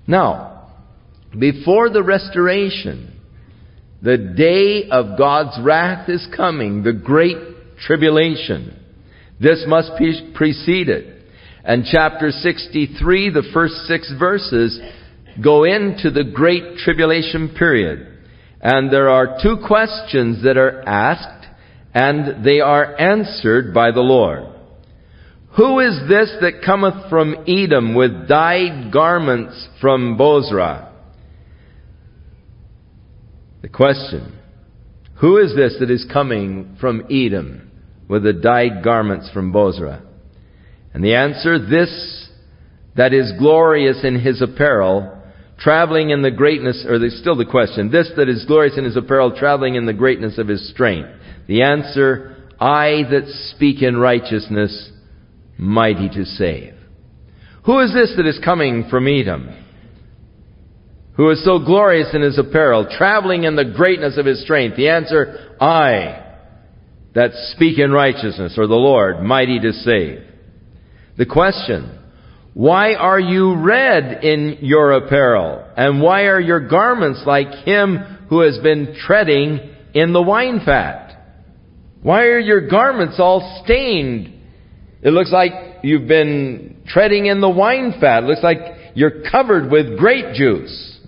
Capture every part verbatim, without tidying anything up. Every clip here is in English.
Now, before the restoration, the day of God's wrath is coming, the great tribulation. This must be preceded. And chapter sixty-three, the first six verses, go into the great tribulation period. And there are two questions that are asked, and they are answered by the Lord. Who is this that cometh from Edom with dyed garments from Bozrah? The question, who is this that is coming from Edom with the dyed garments from Bozrah? And the answer, this that is glorious in his apparel, traveling in the greatness, or there's still the question, this that is glorious in his apparel, traveling in the greatness of his strength. The answer, I that speak in righteousness, mighty to save. Who is this that is coming from Edom, who is so glorious in his apparel, traveling in the greatness of his strength? The answer, I that speak in righteousness, or the Lord, mighty to save. The question, why are you red in your apparel? And why are your garments like him who has been treading in the wine fat? Why are your garments all stained? It looks like you've been treading in the wine fat. It looks like you're covered with grape juice.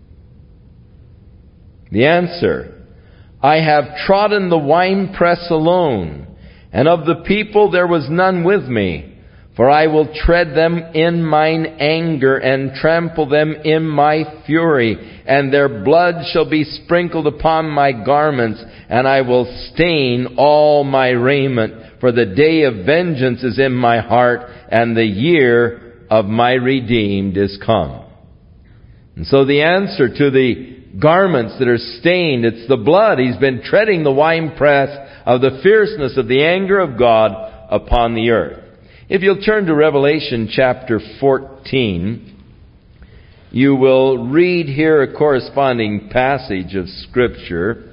The answer, I have trodden the winepress alone, and of the people there was none with me. For I will tread them in mine anger, and trample them in my fury, and their blood shall be sprinkled upon my garments, and I will stain all my raiment. For the day of vengeance is in my heart, and the year of my redeemed is come. And so the answer to the garments that are stained, it's the blood. He's been treading the winepress of the fierceness of the anger of God upon the earth. If you'll turn to Revelation chapter fourteen, you will read here a corresponding passage of Scripture.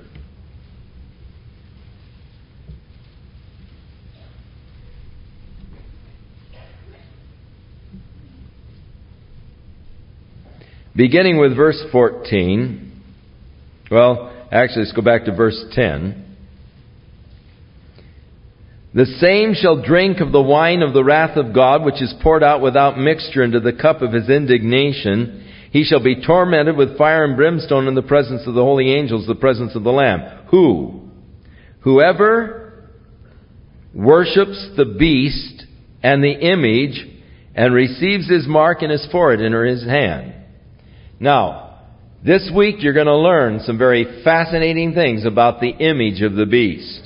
Beginning with verse fourteen. Well, actually, let's go back to verse ten. The same shall drink of the wine of the wrath of God, which is poured out without mixture into the cup of his indignation. He shall be tormented with fire and brimstone in the presence of the holy angels, the presence of the Lamb. Who? Whoever worships the beast and the image and receives his mark in his forehead and or his hand. Now, this week you're going to learn some very fascinating things about the image of the beast,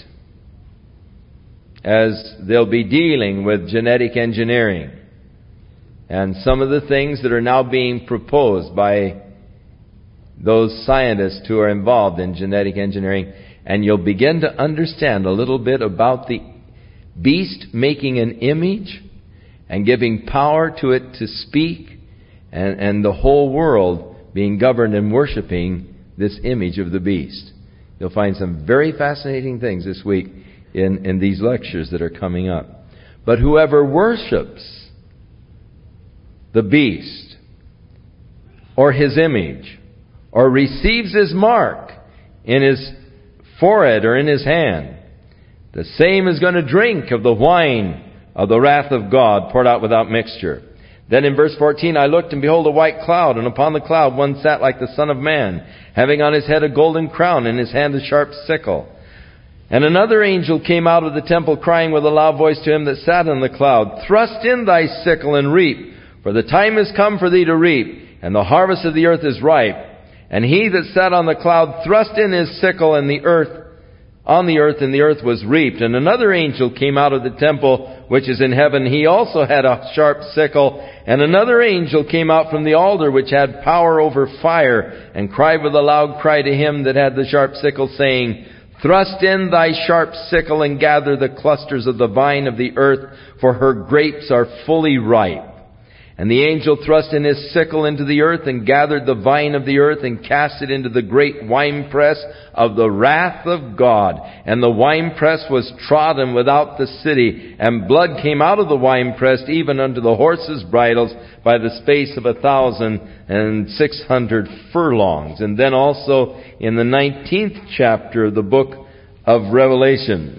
as they'll be dealing with genetic engineering and some of the things that are now being proposed by those scientists who are involved in genetic engineering. And you'll begin to understand a little bit about the beast making an image and giving power to it to speak, and, and the whole world being governed and worshiping this image of the beast. You'll find some very fascinating things this week in, in these lectures that are coming up. But whoever worships the beast or his image or receives his mark in his forehead or in his hand, the same is going to drink of the wine of the wrath of God poured out without mixture. Then in verse fourteen, I looked, and behold, a white cloud, and upon the cloud one sat like the Son of Man, having on his head a golden crown, and in his hand a sharp sickle. And another angel came out of the temple, crying with a loud voice to him that sat on the cloud, Thrust in thy sickle and reap, for the time is come for thee to reap, and the harvest of the earth is ripe. And he that sat on the cloud thrust in his sickle, and the earth on the earth, and the earth was reaped. And another angel came out of the temple which is in heaven. He also had a sharp sickle. And another angel came out from the altar which had power over fire, and cried with a loud cry to him that had the sharp sickle, saying, Thrust in thy sharp sickle, and gather the clusters of the vine of the earth, for her grapes are fully ripe. And the angel thrust in his sickle into the earth and gathered the vine of the earth and cast it into the great winepress of the wrath of God. And the winepress was trodden without the city, and blood came out of the winepress even unto the horses' bridles by the space of a thousand and six hundred furlongs. And then also in the nineteenth chapter of the book of Revelation,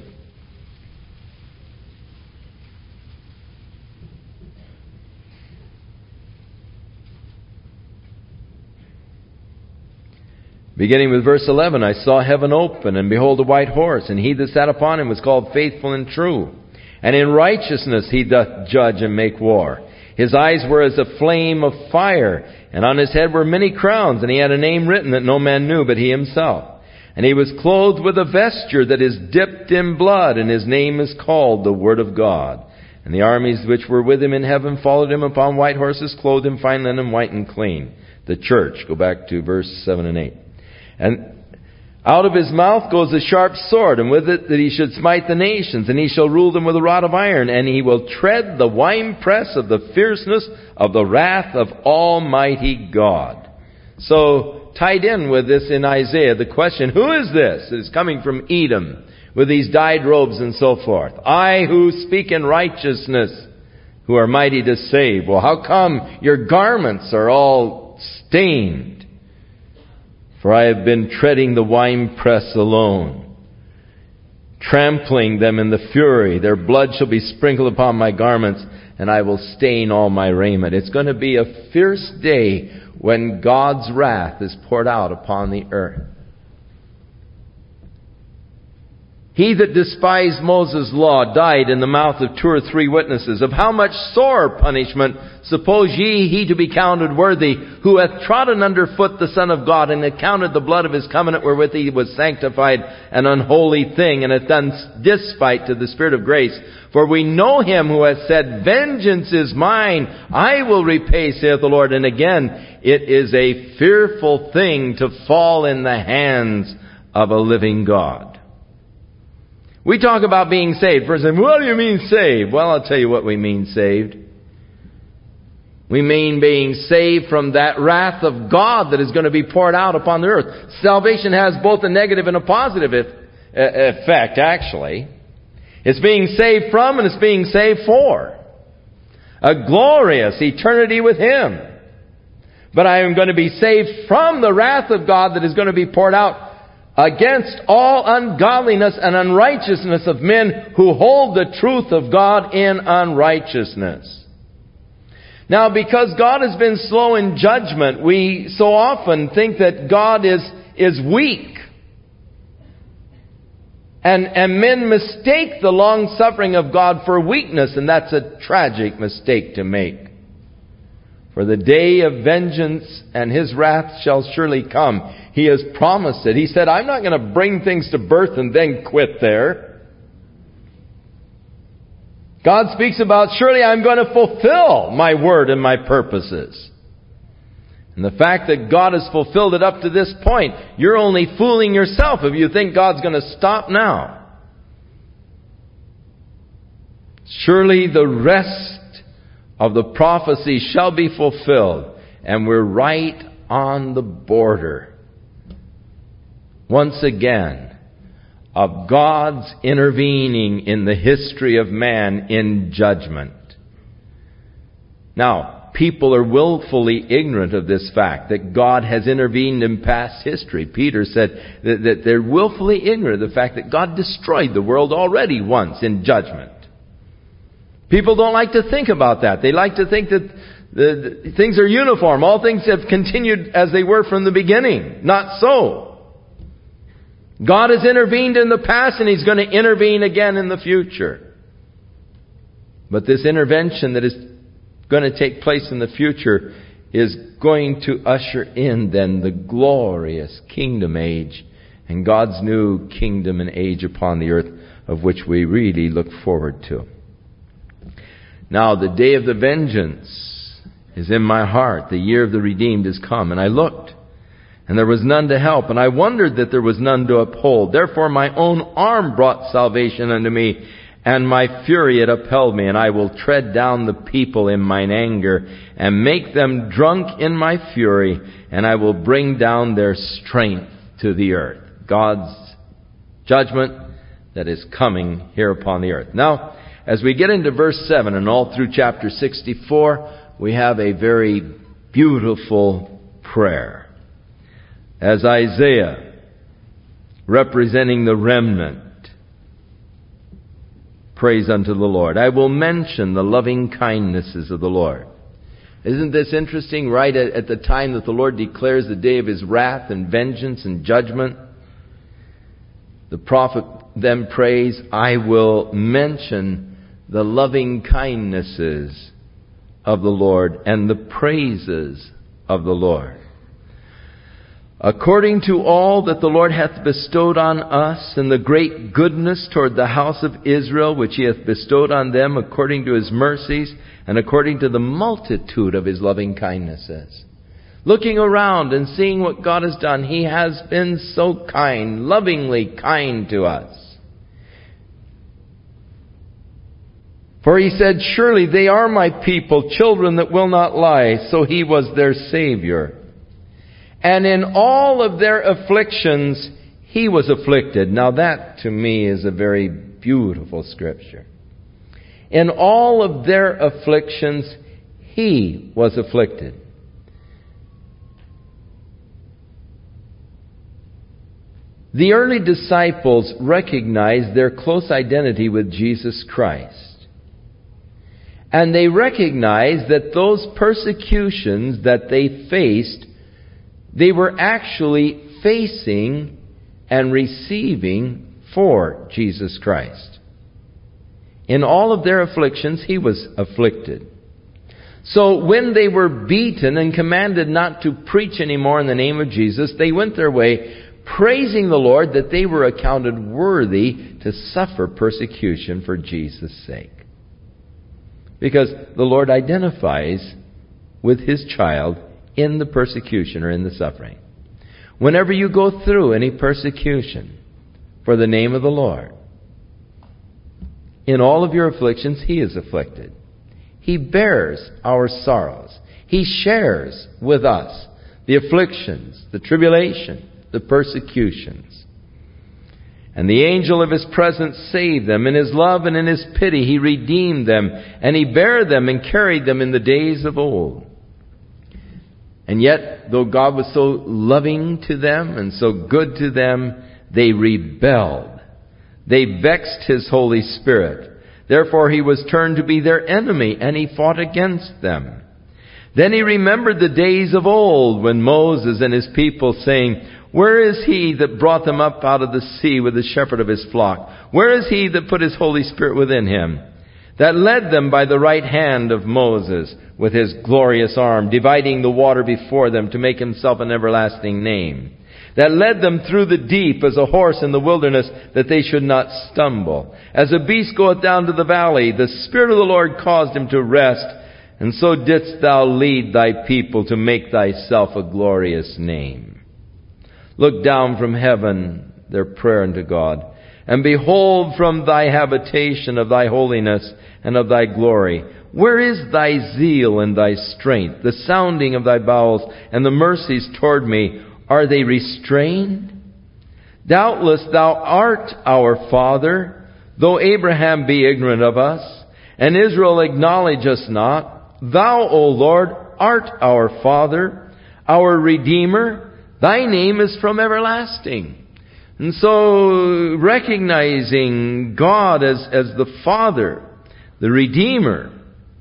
beginning with verse eleven, I saw heaven open, and behold a white horse, and he that sat upon him was called Faithful and True. And in righteousness he doth judge and make war. His eyes were as a flame of fire, and on his head were many crowns, and he had a name written that no man knew but he himself. And he was clothed with a vesture that is dipped in blood, and his name is called the Word of God. And the armies which were with him in heaven followed him upon white horses, clothed in fine linen, white and clean. The church. Go back to verse seven and eight. And out of his mouth goes a sharp sword, and with it that he should smite the nations, and he shall rule them with a rod of iron, and he will tread the winepress of the fierceness of the wrath of Almighty God. So, tied in with this in Isaiah, the question, who is this? It is coming from Edom, with these dyed robes and so forth. I who speak in righteousness, who are mighty to save. Well, how come your garments are all stained? For I have been treading the winepress alone, trampling them in the fury. Their blood shall be sprinkled upon my garments, and I will stain all my raiment. It's going to be a fierce day when God's wrath is poured out upon the earth. He that despised Moses' law died in the mouth of two or three witnesses. Of how much sore punishment suppose ye he to be counted worthy, who hath trodden under foot the Son of God, and hath counted the blood of his covenant wherewith he was sanctified an unholy thing, and hath done despite to the Spirit of grace? For we know him who hath said, Vengeance is mine, I will repay, saith the Lord. And again, it is a fearful thing to fall in the hands of a living God. We talk about being saved. First, what do you mean saved? Well, I'll tell you what we mean saved. We mean being saved from that wrath of God that is going to be poured out upon the earth. Salvation has both a negative and a positive effect, actually. It's being saved from and it's being saved for. A glorious eternity with Him. But I am going to be saved from the wrath of God that is going to be poured out against all ungodliness and unrighteousness of men who hold the truth of God in unrighteousness. Now, because God has been slow in judgment, we so often think that God is, is weak. And, and men mistake the long suffering of God for weakness, and that's a tragic mistake to make. For the day of vengeance and His wrath shall surely come. He has promised it. He said, I'm not going to bring things to birth and then quit there. God speaks about, surely I'm going to fulfill my word and my purposes. And the fact that God has fulfilled it up to this point, you're only fooling yourself if you think God's going to stop now. Surely the rest of the prophecy shall be fulfilled. And we're right on the border, once again, of God's intervening in the history of man in judgment. Now, people are willfully ignorant of this fact, that God has intervened in past history. Peter said that, that they're willfully ignorant of the fact that God destroyed the world already once in judgment. People don't like to think about that. They like to think that the, the things are uniform. All things have continued as they were from the beginning. Not so. God has intervened in the past and He's going to intervene again in the future. But this intervention that is going to take place in the future is going to usher in then the glorious kingdom age and God's new kingdom and age upon the earth, of which we really look forward to. Now, the day of the vengeance is in my heart. The year of the redeemed is come. And I looked, and there was none to help. And I wondered that there was none to uphold. Therefore my own arm brought salvation unto me. and my fury it upheld me, and I will tread down the people in mine anger, and make them drunk in my fury, and I will bring down their strength to the earth. God's judgment that is coming here upon the earth. Now, as we get into verse seven and all through chapter sixty-four, we have a very beautiful prayer. As Isaiah, representing the remnant, prays unto the Lord, I will mention the loving kindnesses of the Lord. Isn't this interesting? Right at, at the time that the Lord declares the day of His wrath and vengeance and judgment, the prophet then prays, I will mention the loving kindnesses of the Lord and the praises of the Lord. According to all that the Lord hath bestowed on us, and the great goodness toward the house of Israel, which He hath bestowed on them according to His mercies, and according to the multitude of His loving kindnesses. Looking around and seeing what God has done, He has been so kind, lovingly kind to us. For He said, surely they are my people, children that will not lie. So He was their Savior. And in all of their afflictions, He was afflicted. Now that, to me, is a very beautiful scripture. In all of their afflictions, He was afflicted. The early disciples recognized their close identity with Jesus Christ. And they recognized that those persecutions that they faced, they were actually facing and receiving for Jesus Christ. In all of their afflictions, He was afflicted. So when they were beaten and commanded not to preach anymore in the name of Jesus, they went their way praising the Lord that they were accounted worthy to suffer persecution for Jesus' sake. Because the Lord identifies with His child in the persecution or in the suffering. Whenever you go through any persecution for the name of the Lord, in all of your afflictions, He is afflicted. He bears our sorrows. He shares with us the afflictions, the tribulation, the persecutions. And the angel of His presence saved them. In His love and in His pity He redeemed them. And He bare them and carried them in the days of old. And yet, though God was so loving to them and so good to them, they rebelled. They vexed His Holy Spirit. Therefore He was turned to be their enemy, and He fought against them. Then He remembered the days of old, when Moses and his people saying, where is He that brought them up out of the sea with the shepherd of His flock? Where is He that put His Holy Spirit within him? That led them by the right hand of Moses with His glorious arm, dividing the water before them to make Himself an everlasting name. That led them through the deep as a horse in the wilderness, that they should not stumble. As a beast goeth down to the valley, the Spirit of the Lord caused him to rest. And so didst Thou lead Thy people to make Thyself a glorious name. Look down from heaven, their prayer unto God, and behold from Thy habitation of Thy holiness and of Thy glory. Where is Thy zeal and Thy strength, the sounding of Thy bowels, and the mercies toward me? Are they restrained? Doubtless Thou art our Father, though Abraham be ignorant of us, and Israel acknowledge us not. Thou, O Lord, art our Father, our Redeemer. Thy name is from everlasting. And so, recognizing God as, as the Father, the Redeemer.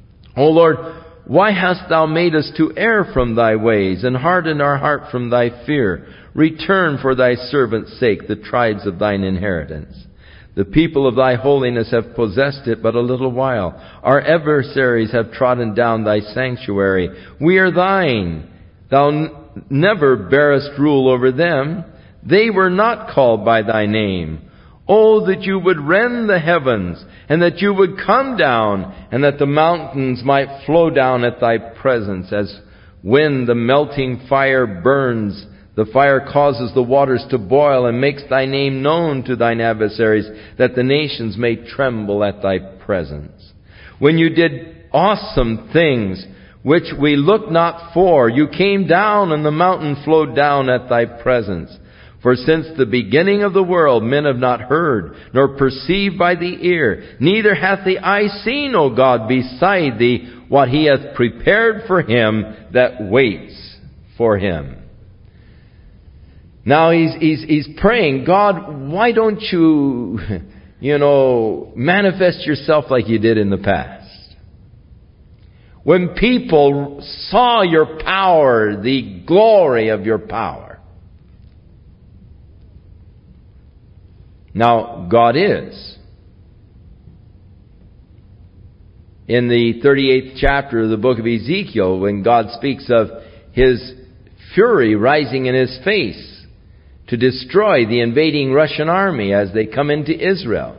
O Lord, why hast Thou made us to err from Thy ways, and hardened our heart from Thy fear? Return for Thy servant's sake the tribes of Thine inheritance. The people of Thy holiness have possessed it but a little while. Our adversaries have trodden down Thy sanctuary. We are Thine. Thou n- never bearest rule over them. They were not called by Thy name. Oh, that You would rend the heavens, and that You would come down, and that the mountains might flow down at Thy presence, as when the melting fire burns The fire causes the waters to boil and makes thy name known to thine adversaries, that the nations may tremble at thy presence. When you did awesome things which we looked not for, you came down and the mountain flowed down at thy presence. For since the beginning of the world men have not heard, nor perceived by the ear, neither hath the eye seen, O God, beside thee, what he hath prepared for him that waits for him. Now he's, he's, he's praying, God, why don't you, you know, manifest yourself like you did in the past? When people saw your power, the glory of your power. Now, God is. In the thirty-eighth chapter of the book of Ezekiel, when God speaks of His fury rising in His face to destroy the invading Russian army as they come into Israel,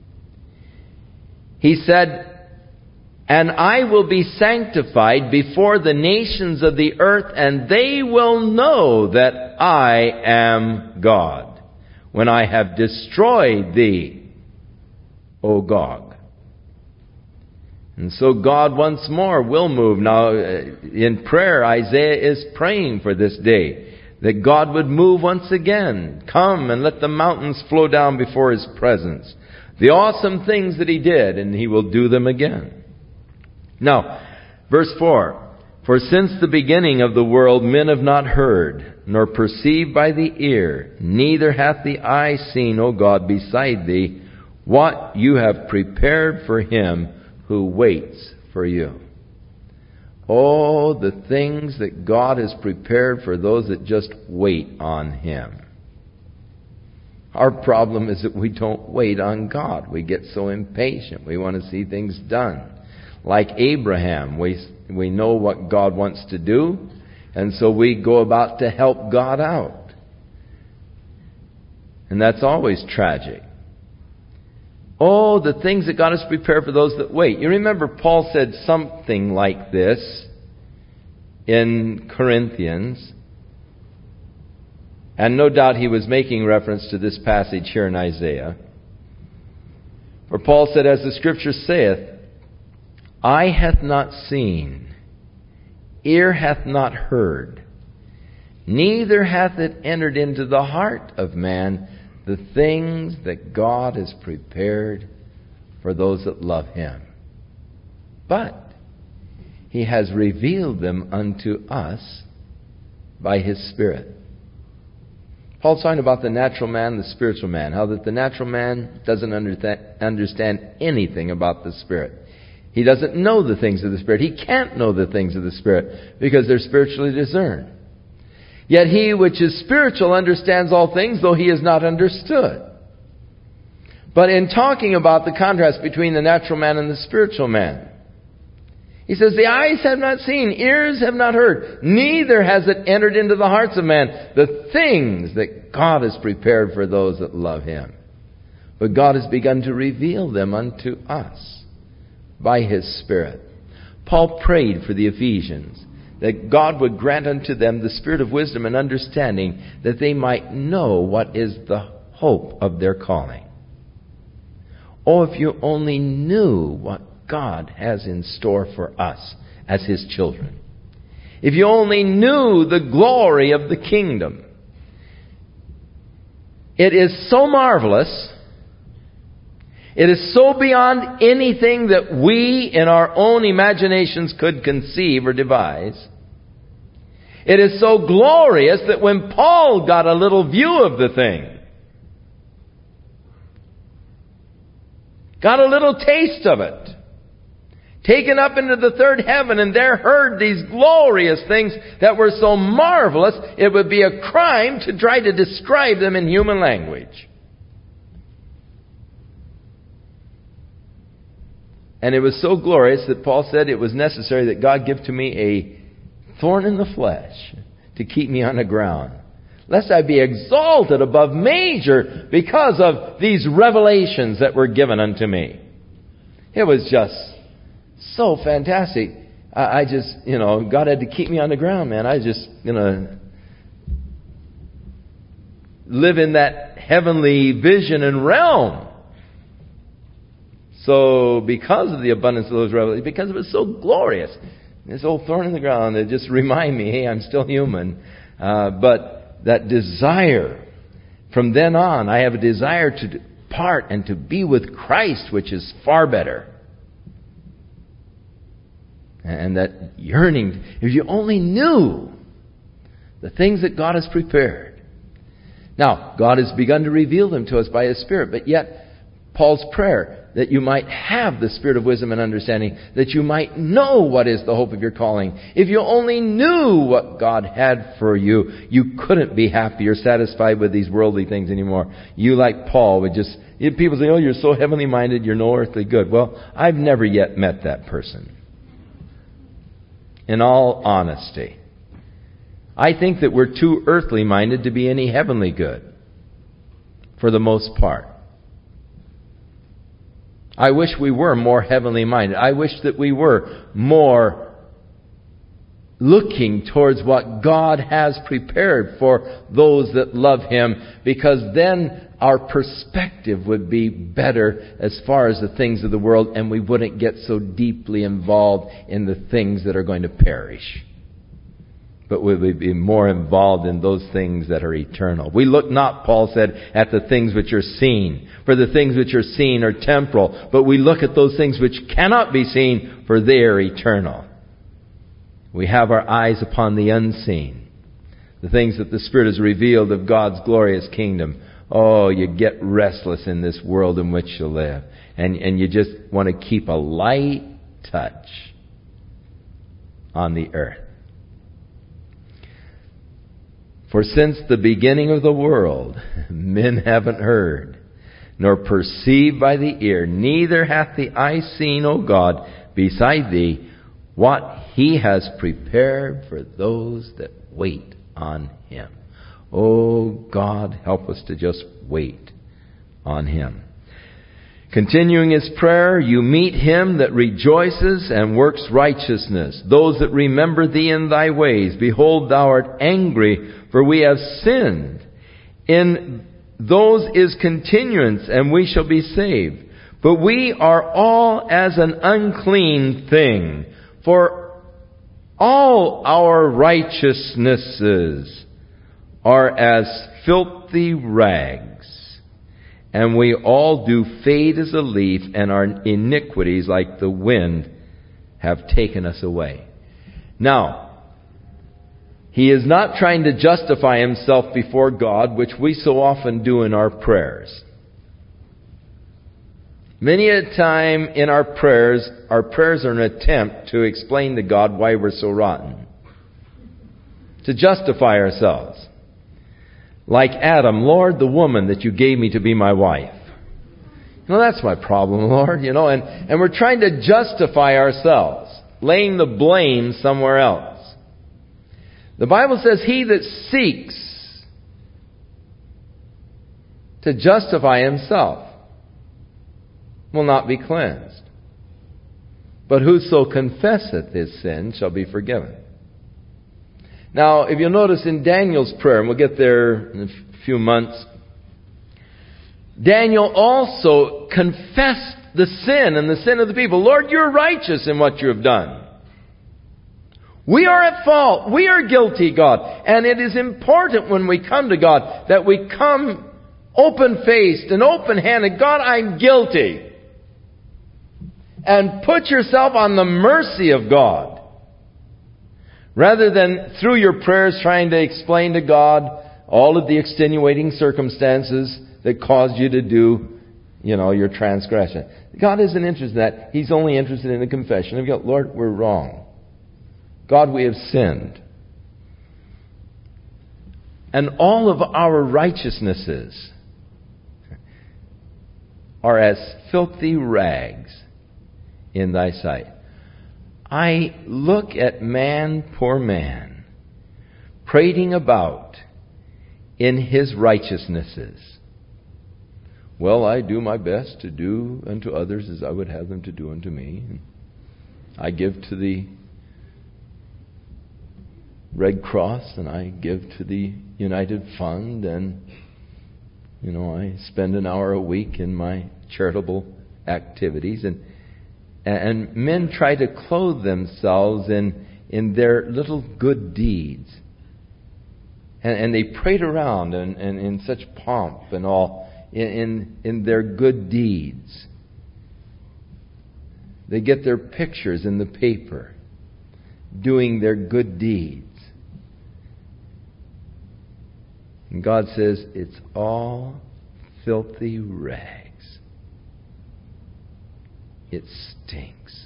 He said, "And I will be sanctified before the nations of the earth, and they will know that I am God, when I have destroyed thee, O Gog." And so God once more will move. Now, in prayer, Isaiah is praying for this day, that God would move once again. Come and let the mountains flow down before His presence. The awesome things that He did, and He will do them again. Now, verse four. For since the beginning of the world men have not heard, nor perceived by the ear, neither hath the eye seen, O God, beside thee, what you have prepared for him who waits for you. Oh, the things that God has prepared for those that just wait on Him. Our problem is that we don't wait on God. We get so impatient. We want to see things done. Like Abraham, we, we know what God wants to do, and so we go about to help God out. And that's always tragic. Oh, the things that God has prepared for those that wait. You remember Paul said something like this in Corinthians. And no doubt he was making reference to this passage here in Isaiah. For Paul said, as the Scripture saith, eye hath not seen, ear hath not heard, neither hath it entered into the heart of man the things that God has prepared for those that love Him. But He has revealed them unto us by His Spirit. Paul's talking about the natural man, the spiritual man. How that the natural man doesn't understand anything about the Spirit. He doesn't know the things of the Spirit. He can't know the things of the Spirit because they're spiritually discerned. Yet he which is spiritual understands all things, though he is not understood. But in talking about the contrast between the natural man and the spiritual man, he says, the eyes have not seen, ears have not heard, neither has it entered into the hearts of man the things that God has prepared for those that love Him. But God has begun to reveal them unto us by His Spirit. Paul prayed for the Ephesians that God would grant unto them the spirit of wisdom and understanding, that they might know what is the hope of their calling. Oh, if you only knew what God has in store for us as His children. If you only knew the glory of the kingdom. It is so marvelous. It is so beyond anything that we in our own imaginations could conceive or devise. It is so glorious that when Paul got a little view of the thing, got a little taste of it, taken up into the third heaven and there heard these glorious things that were so marvelous, it would be a crime to try to describe them in human language. And it was so glorious that Paul said it was necessary that God give to me a thorn in the flesh to keep me on the ground, lest I be exalted above measure because of these revelations that were given unto me. It was just so fantastic. I, I just, you know, God had to keep me on the ground, man. I just, you know, live in that heavenly vision and realm. So because of the abundance of those revelations, because it was so glorious, this old thorn in the ground, it just remind me, hey, I'm still human. Uh, but that desire, from then on, I have a desire to depart and to be with Christ, which is far better. And that yearning, if you only knew the things that God has prepared. Now, God has begun to reveal them to us by His Spirit, but yet, Paul's prayer, that you might have the spirit of wisdom and understanding, that you might know what is the hope of your calling. If you only knew what God had for you, you couldn't be happy or satisfied with these worldly things anymore. You, like Paul, would just, people say, oh, you're so heavenly minded, you're no earthly good. Well, I've never yet met that person. In all honesty, I think that we're too earthly minded to be any heavenly good, for the most part. I wish we were more heavenly minded. I wish that we were more looking towards what God has prepared for those that love Him, because then our perspective would be better as far as the things of the world, and we wouldn't get so deeply involved in the things that are going to perish. But we would be more involved in those things that are eternal. We look not, Paul said, at the things which are seen, for the things which are seen are temporal. But we look at those things which cannot be seen, for they are eternal. We have our eyes upon the unseen, the things that the Spirit has revealed of God's glorious kingdom. Oh, you get restless in this world in which you live. And, and you just want to keep a light touch on the earth. For since the beginning of the world, men haven't heard, nor perceived by the ear, neither hath the eye seen, O God, beside Thee, what He has prepared for those that wait on Him. Oh, God, help us to just wait on Him. Continuing his prayer, you meet him that rejoices and works righteousness, those that remember Thee in Thy ways. Behold, Thou art angry, for we have sinned. In those is continuance, and we shall be saved. But we are all as an unclean thing, for all our righteousnesses are as filthy rags. And we all do fade as a leaf, and our iniquities, like the wind, have taken us away. Now, he is not trying to justify himself before God, which we so often do in our prayers. Many a time in our prayers, our prayers are an attempt to explain to God why we're so rotten. To justify ourselves. Like Adam, Lord, the woman that You gave me to be my wife. You know, that's my problem, Lord, you know, and, and we're trying to justify ourselves, laying the blame somewhere else. The Bible says, he that seeks to justify himself will not be cleansed. But whoso confesseth his sin shall be forgiven. Now, if you'll notice in Daniel's prayer, and we'll get there in a few months, Daniel also confessed the sin and the sin of the people. Lord, You're righteous in what You have done. We are at fault. We are guilty, God. And it is important when we come to God that we come open-faced and open-handed. God, I'm guilty. And put yourself on the mercy of God. Rather than through your prayers trying to explain to God all of the extenuating circumstances that caused you to do, you know, your transgression. God isn't interested in that. He's only interested in the confession of guilt. Lord, we're wrong. God, we have sinned. And all of our righteousnesses are as filthy rags in Thy sight. I look at man, poor man, prating about in his righteousnesses. Well, I do my best to do unto others as I would have them to do unto me. I give to the Red Cross, and I give to the United Fund, and You know, I spend an hour a week in my charitable activities, and and men try to clothe themselves in in their little good deeds. And, and they parade around and in, in, in such pomp and all in, in in their good deeds. They get their pictures in the paper doing their good deeds. And God says, it's all filthy rags. It stinks.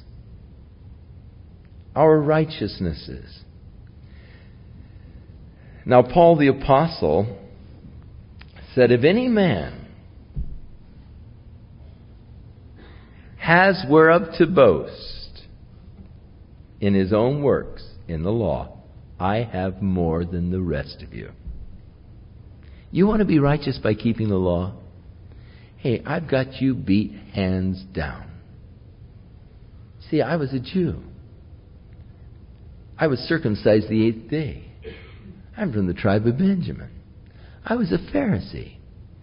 Our righteousnesses. Now, Paul the Apostle said, if any man has whereof to boast in his own works in the law, I have more than the rest of you. You want to be righteous by keeping the law? Hey, I've got you beat hands down. See, I was a Jew. I was circumcised the eighth day. I'm from the tribe of Benjamin. I was a Pharisee.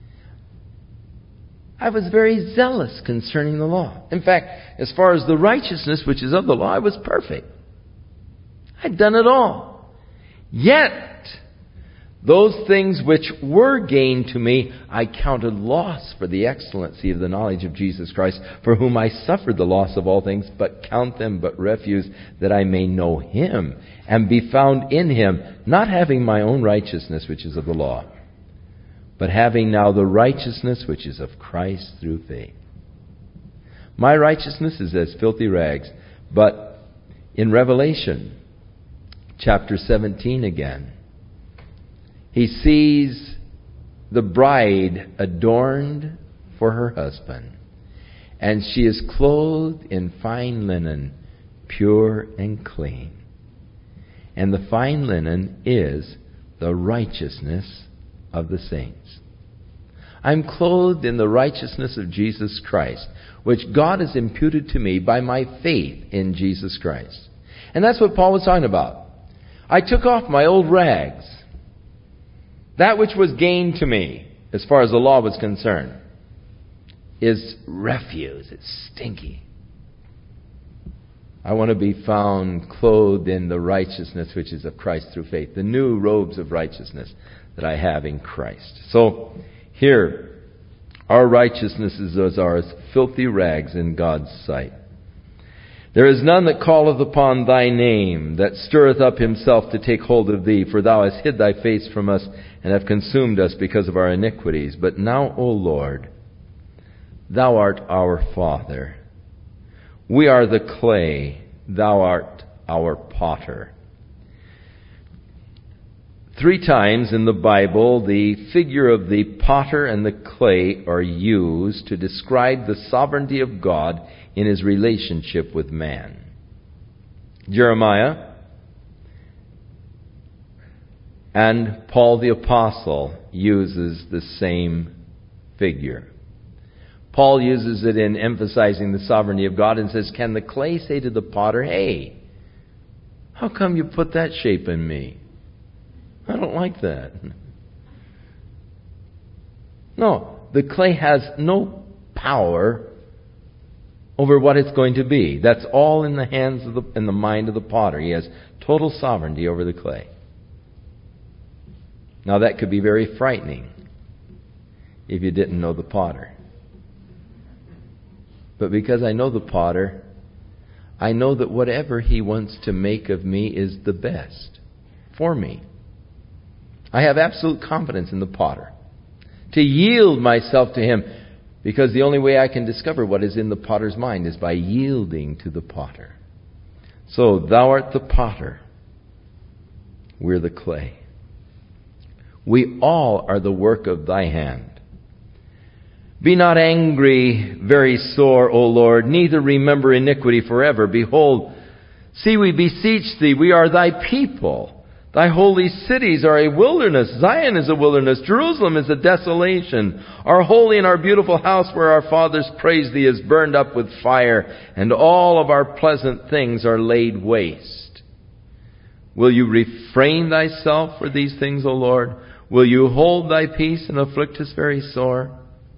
I was very zealous concerning the law. In fact, as far as the righteousness which is of the law, I was perfect. I'd done it all. Yet, those things which were gain to me, I counted loss for the excellency of the knowledge of Jesus Christ, for whom I suffered the loss of all things, but count them but refuse, that I may know Him, and be found in Him, not having my own righteousness which is of the law, but having now the righteousness which is of Christ through faith. My righteousness is as filthy rags, but in Revelation chapter seventeen again, he sees the bride adorned for her husband, and she is clothed in fine linen, pure and clean. And the fine linen is the righteousness of the saints. I'm clothed in the righteousness of Jesus Christ, which God has imputed to me by my faith in Jesus Christ. And that's what Paul was talking about. I took off my old rags. That which was gain to me, as far as the law was concerned, is refuse. It's stinky. I want to be found clothed in the righteousness which is of Christ through faith. The new robes of righteousness that I have in Christ. So, here, our righteousnesses are as filthy rags in God's sight. There is none that calleth upon thy name, that stirreth up himself to take hold of thee. For thou hast hid thy face from us, and have consumed us because of our iniquities. But now, O Lord, thou art our Father. We are the clay, thou art our potter. Three times in the Bible, the figure of the potter and the clay are used to describe the sovereignty of God in His relationship with man. Jeremiah and Paul the Apostle uses the same figure. Paul uses it in emphasizing the sovereignty of God and says, can the clay say to the potter, hey, how come you put that shape in me? I don't like that. No, the clay has no power over what it's going to be. That's all in the hands of the, in the mind of the potter. He has total sovereignty over the clay. Now that could be very frightening if you didn't know the potter. But because I know the potter, I know that whatever he wants to make of me is the best for me. I have absolute confidence in the potter. To yield myself to him, because the only way I can discover what is in the potter's mind is by yielding to the potter. So, thou art the potter. We're the clay. We all are the work of thy hand. Be not angry, very sore, O Lord, neither remember iniquity forever. Behold, see, we beseech thee, we are thy people. Thy holy cities are a wilderness. Zion is a wilderness. Jerusalem is a desolation. Our holy and our beautiful house where our fathers praised thee is burned up with fire, and all of our pleasant things are laid waste. Will you refrain thyself for these things, O Lord? Will you hold thy peace and afflict us very sore?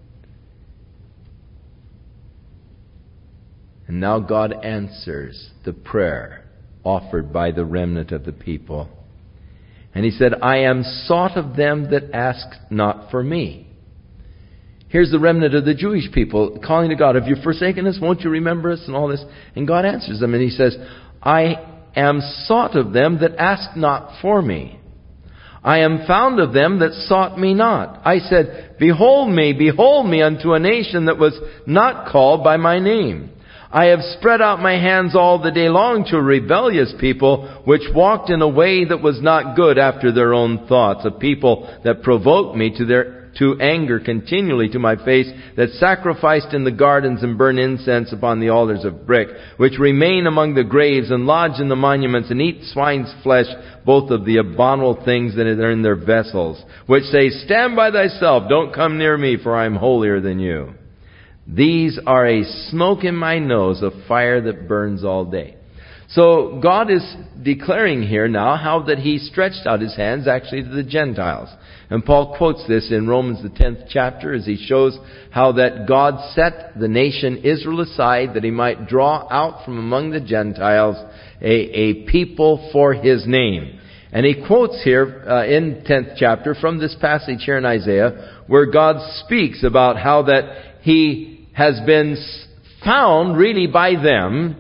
And now God answers the prayer offered by the remnant of the people. And He said, I am sought of them that ask not for me. Here's the remnant of the Jewish people calling to God, have you forsaken us? Won't you remember us? And all this. And God answers them and He says, I am sought of them that ask not for me. I am found of them that sought me not. I said, behold me, behold me unto a nation that was not called by my name. I have spread out my hands all the day long to a rebellious people, which walked in a way that was not good after their own thoughts, a people that provoked me to their to anger continually to my face, that sacrificed in the gardens and burn incense upon the altars of brick, which remain among the graves and lodge in the monuments, and eat swine's flesh, both of the abominable things that are in their vessels, which say, stand by thyself, don't come near me, for I am holier than you. These are a smoke in my nose, a fire that burns all day. So God is declaring here now how that He stretched out His hands actually to the Gentiles. And Paul quotes this in Romans the tenth chapter as he shows how that God set the nation Israel aside that He might draw out from among the Gentiles a, a people for His name. And he quotes here uh, in tenth chapter from this passage here in Isaiah where God speaks about how that He has been found really by them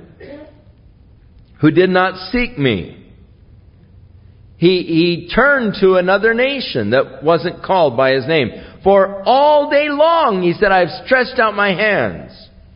who did not seek me. He, he turned to another nation that wasn't called by His name. For all day long, He said, I've stretched out my hands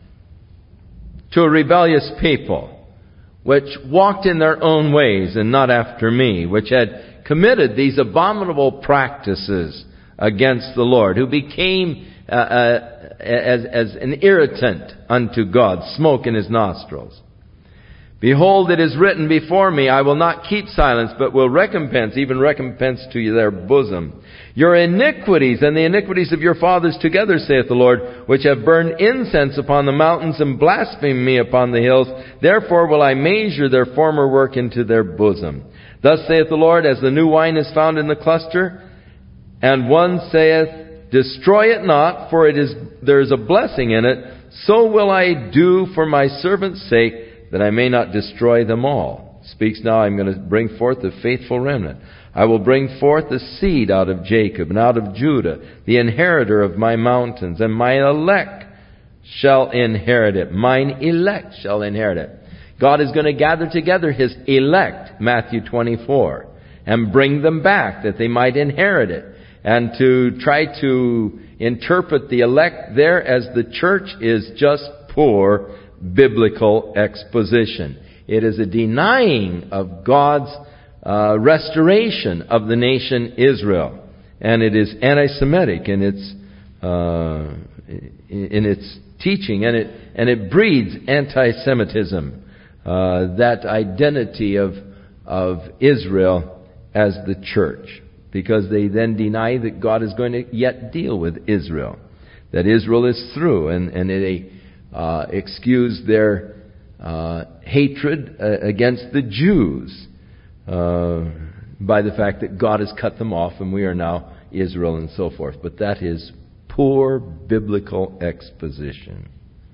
to a rebellious people, which walked in their own ways and not after me, which had committed these abominable practices against the Lord, who became uh, uh, as, as an irritant unto God, smoke in His nostrils. Behold, it is written before me, I will not keep silence, but will recompense, even recompense to their bosom. Your iniquities and the iniquities of your fathers together, saith the Lord, which have burned incense upon the mountains and blasphemed me upon the hills. Therefore will I measure their former work into their bosom. Thus saith the Lord, as the new wine is found in the cluster, and one saith, destroy it not, for it is there is a blessing in it, so will I do for my servant's sake, that I may not destroy them all. Speaks now, I'm going to bring forth the faithful remnant. I will bring forth the seed out of Jacob and out of Judah, the inheritor of my mountains, and my elect shall inherit it. Mine elect shall inherit it. God is going to gather together His elect, Matthew twenty-four, and bring them back that they might inherit it. And to try to interpret the elect there as the church is just poor biblical exposition. It is a denying of God's uh, restoration of the nation Israel, and it is anti-Semitic in its uh, in its teaching, and it and it breeds anti-Semitism. Uh, that identity of of Israel as the church, because they then deny that God is going to yet deal with Israel, that Israel is through, and and it. Uh, excuse their uh, hatred uh, against the Jews uh, by the fact that God has cut them off and we are now Israel and so forth. But that is poor biblical exposition.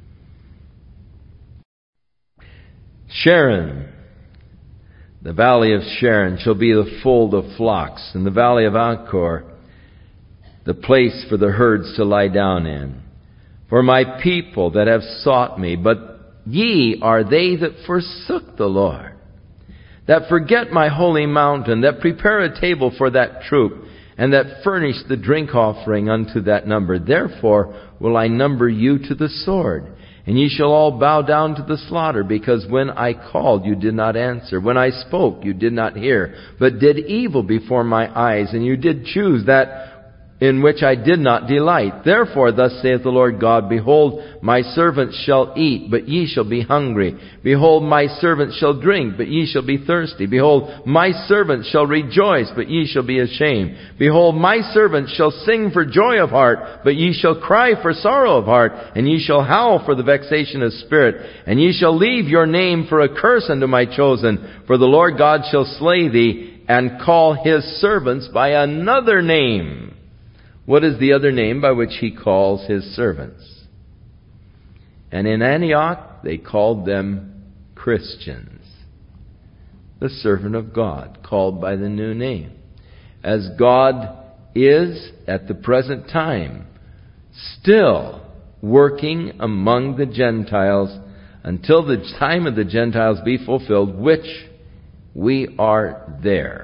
Sharon, the valley of Sharon, shall be the fold of flocks, and the valley of Achor, the place for the herds to lie down in. For my people that have sought me, but ye are they that forsook the Lord, that forget my holy mountain, that prepare a table for that troop, and that furnish the drink offering unto that number. Therefore will I number you to the sword, and ye shall all bow down to the slaughter, because when I called you did not answer, when I spoke you did not hear, but did evil before my eyes, and you did choose that in which I did not delight. Therefore, thus saith the Lord God, Behold, my servants shall eat, but ye shall be hungry. Behold, my servants shall drink, but ye shall be thirsty. Behold, my servants shall rejoice, but ye shall be ashamed. Behold, my servants shall sing for joy of heart, but ye shall cry for sorrow of heart, and ye shall howl for the vexation of spirit. And ye shall leave your name for a curse unto my chosen, for the Lord God shall slay thee, and call his servants by another name. What is the other name by which he calls his servants? And in Antioch, they called them Christians. The servant of God, called by the new name. As God is, at the present time, still working among the Gentiles until the time of the Gentiles be fulfilled, which we are there.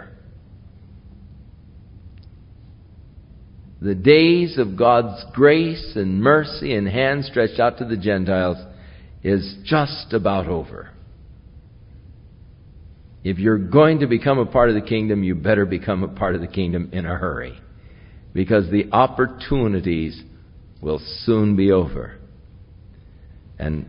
The days of God's grace and mercy and hand stretched out to the Gentiles is just about over. If you're going to become a part of the kingdom, you better become a part of the kingdom in a hurry, because the opportunities will soon be over. And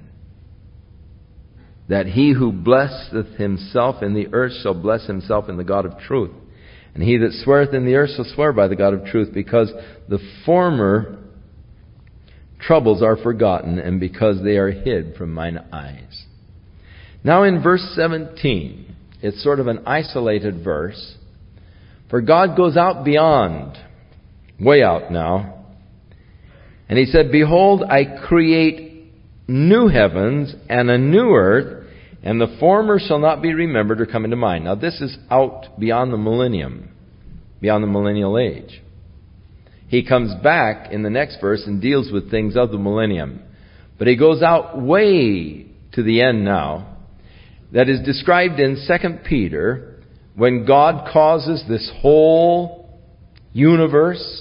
that he who blesseth himself in the earth shall bless himself in the God of truth. And he that sweareth in the earth shall swear by the God of truth, because the former troubles are forgotten, and because they are hid from mine eyes. Now in verse seventeen, it's sort of an isolated verse. For God goes out beyond, way out now. And he said, Behold, I create new heavens and a new earth, and the former shall not be remembered or come into mind. Now this is out beyond the millennium, beyond the millennial age. He comes back in the next verse and deals with things of the millennium. But he goes out way to the end now. That is described in Second Peter, when God causes this whole universe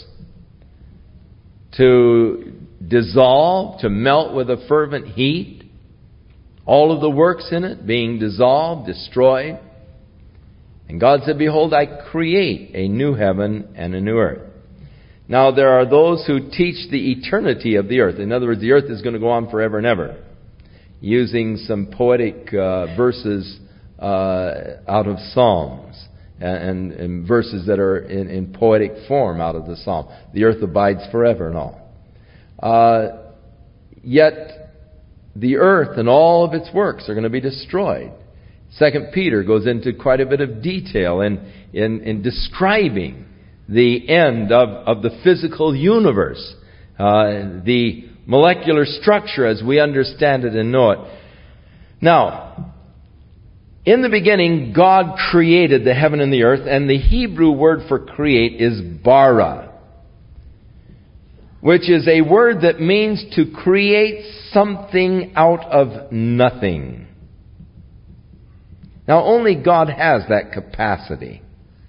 to dissolve, to melt with a fervent heat. All of the works in it being dissolved, destroyed. And God said, Behold, I create a new heaven and a new earth. Now there are those who teach the eternity of the earth. In other words, the earth is going to go on forever and ever. Using some poetic uh, verses uh, out of Psalms. And, and verses that are in, in poetic form out of the Psalm. The earth abides forever and all. Uh, yet the earth and all of its works are going to be destroyed. Second Peter goes into quite a bit of detail in, in, in describing the end of, of the physical universe. Uh, the molecular structure as we understand it and know it. Now, in the beginning, God created the heaven and the earth, and the Hebrew word for create is bara, which is a word that means to create something out of nothing. Now, only God has that capacity.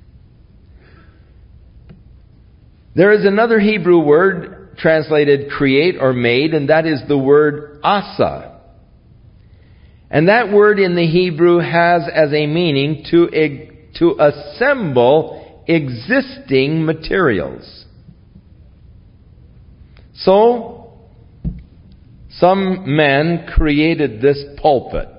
There is another Hebrew word translated create or made, and that is the word asa. And that word in the Hebrew has as a meaning to, to assemble existing materials. So, some man created this pulpit.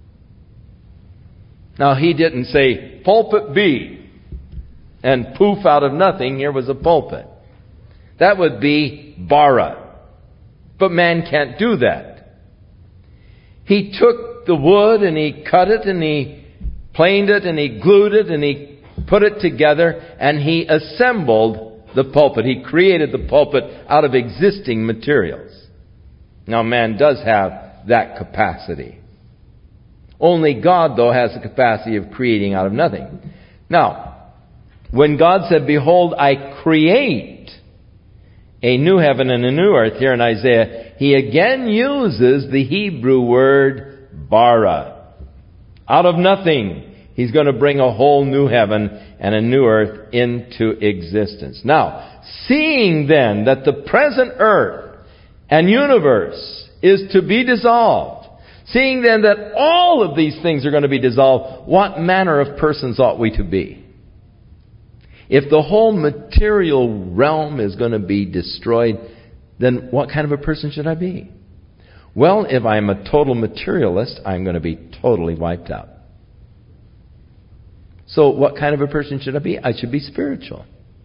Now, he didn't say, pulpit B, and poof, out of nothing, here was a pulpit. That would be bara. But man can't do that. He took the wood and he cut it and he planed it and he glued it and he put it together and he assembled the pulpit. He created the pulpit out of existing materials. Now, man does have that capacity. Only God, though, has the capacity of creating out of nothing. Now, when God said, Behold, I create a new heaven and a new earth here in Isaiah, He again uses the Hebrew word bara. Out of nothing, He's going to bring a whole new heaven and a new earth into existence. Now, seeing then that the present earth and universe is to be dissolved, seeing then that all of these things are going to be dissolved, what manner of persons ought we to be? If the whole material realm is going to be destroyed, then what kind of a person should I be? Well, if I'm a total materialist, I'm going to be totally wiped out. So what kind of a person should I be? I should be spiritual.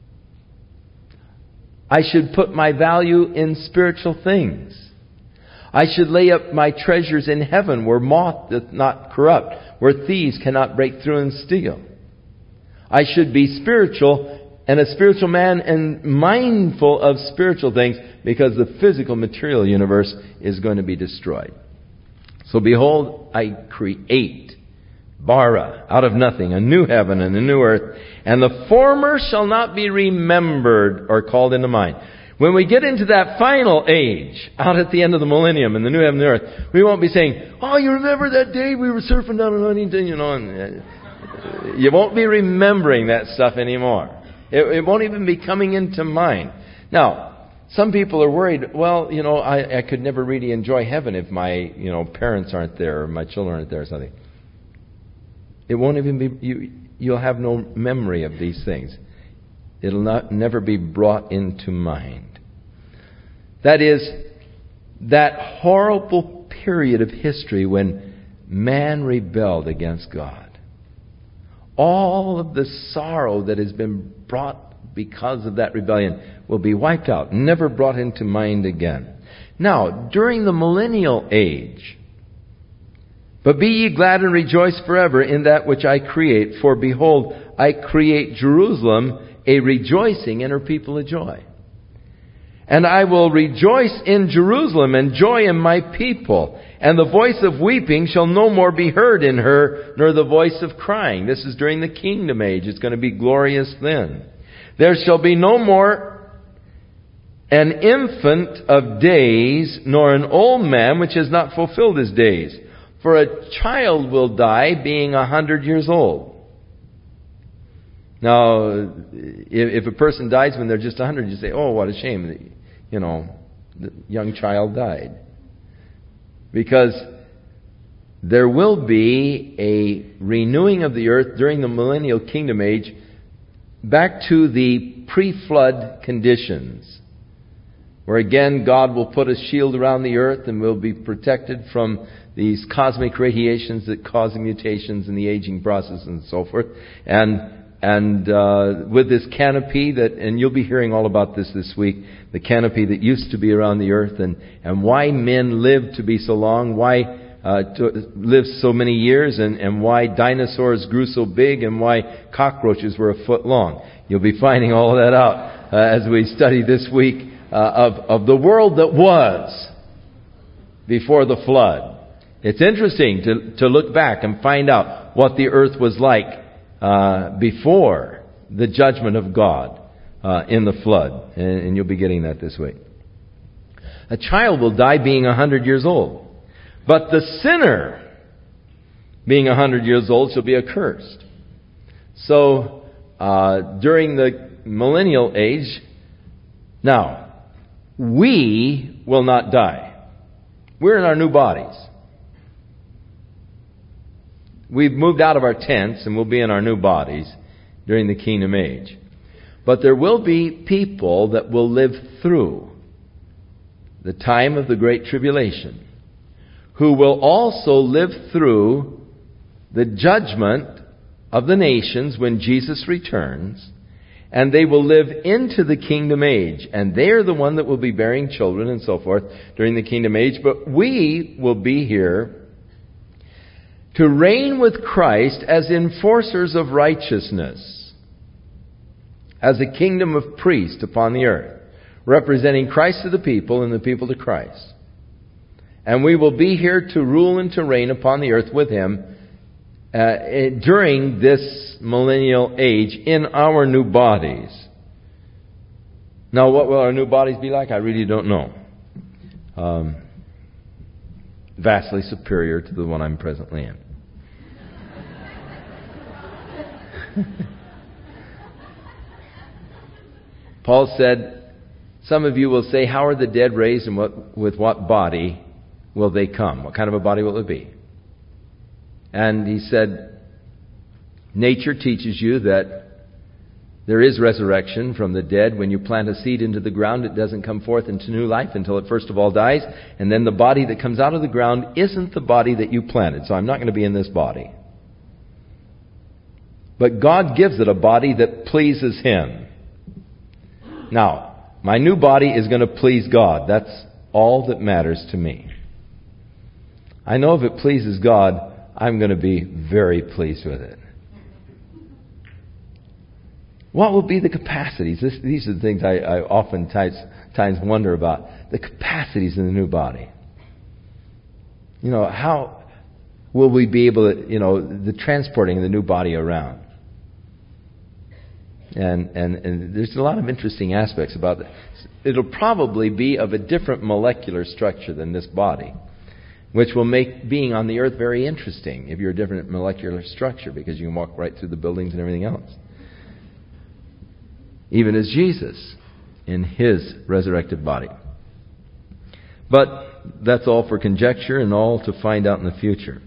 I should put my value in spiritual things. I should lay up my treasures in heaven where moth doth not corrupt, where thieves cannot break through and steal. I should be spiritual and a spiritual man and mindful of spiritual things, because the physical material universe is going to be destroyed. So behold, I create, bara, out of nothing, a new heaven and a new earth, and the former shall not be remembered or called into mind. When we get into that final age, out at the end of the millennium in the new heaven and the earth, we won't be saying, oh, you remember that day we were surfing down in Huntington, you know, and you won't be remembering that stuff anymore. It, it won't even be coming into mind. Now, some people are worried, well, you know, I, I could never really enjoy heaven if my, you know, parents aren't there or my children aren't there or something. It won't even be, you, you'll have no memory of these things. It'll not never be brought into mind. That is, that horrible period of history when man rebelled against God. All of the sorrow that has been brought because of that rebellion will be wiped out, never brought into mind again. Now, during the millennial age, but be ye glad and rejoice forever in that which I create, for behold, I create Jerusalem a rejoicing and her people a joy. And I will rejoice in Jerusalem and joy in my people. And the voice of weeping shall no more be heard in her, nor the voice of crying. This is during the kingdom age. It's going to be glorious then. There shall be no more an infant of days, nor an old man which has not fulfilled his days. For a child will die being a hundred years old. Now, if, if a person dies when they're just a hundred, you say, oh, what a shame that, you know, the young child died. Because there will be a renewing of the earth during the millennial kingdom age back to the pre-flood conditions, where again God will put a shield around the earth and will be protected from these cosmic radiations that cause mutations in the aging process and so forth. And and uh, with this canopy that, and you'll be hearing all about this this week, the canopy that used to be around the earth, and, and why men lived to be so long, why uh, to live so many years, and, and why dinosaurs grew so big, and why cockroaches were a foot long. You'll be finding all of that out uh, as we study this week uh, of, of the world that was before the flood. It's interesting to, to look back and find out what the earth was like uh, before the judgment of God uh, in the flood. And, and you'll be getting that this week. A child will die being a hundred years old. But the sinner, being a hundred years old, shall be accursed. So, uh, during the millennial age, now, we will not die. We're in our new bodies. We've moved out of our tents and we'll be in our new bodies during the kingdom age. But there will be people that will live through the time of the Great Tribulation, who will also live through the judgment of the nations when Jesus returns, and they will live into the kingdom age. And they are the one that will be bearing children and so forth during the kingdom age. But we will be here to reign with Christ as enforcers of righteousness, as a kingdom of priests upon the earth, representing Christ to the people and the people to Christ. And we will be here to rule and to reign upon the earth with Him uh, during this millennial age in our new bodies. Now, what will our new bodies be like? I really don't know. Um, vastly superior to the one I'm presently in. Paul said, some of you will say, how are the dead raised, and what, with what body will they come? What kind of a body will it be? And he said, nature teaches you that There is resurrection from the dead. When you plant a seed into the ground, it doesn't come forth into new life until it first of all dies. And then the body that comes out of the ground isn't the body that you planted. So I'm not going to be in this body. But God gives it a body that pleases Him. Now, my new body is going to please God. That's all that matters to me. I know if it pleases God, I'm going to be very pleased with it. What will be the capacities? This, these are the things I, I oftentimes times wonder about. The capacities in the new body. You know, how will we be able to, you know, the transporting the new body around? And, and, and there's a lot of interesting aspects about it. It'll probably be of a different molecular structure than this body, which will make being on the earth very interesting if you're a different molecular structure, because you can walk right through the buildings and everything else. Even as Jesus in His resurrected body. But that's all for conjecture and all to find out in the future.